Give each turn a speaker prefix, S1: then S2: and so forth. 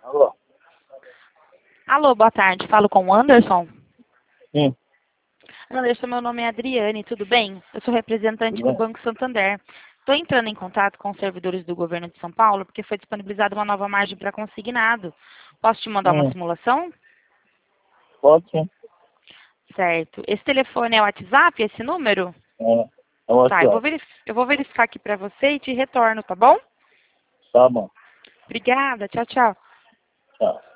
S1: Alô?
S2: Alô, boa tarde. Falo com o Anderson.
S1: Sim,
S2: Anderson, meu nome é Adriane, tudo bem? Eu sou representante
S1: tudo
S2: do
S1: bem?
S2: Banco Santander. Estou entrando em contato com os servidores do governo de São Paulo porque foi disponibilizada uma nova margem para consignado. Posso te mandar uma
S1: Hum,
S2: simulação?
S1: pode sim.
S2: Certo. Esse telefone é o WhatsApp, esse número?
S1: É o
S2: Tá,
S1: WhatsApp.
S2: eu vou verificar aqui para você e te retorno, tá bom?
S1: Tá bom.
S2: Obrigada, tchau, tchau.
S1: Tchau.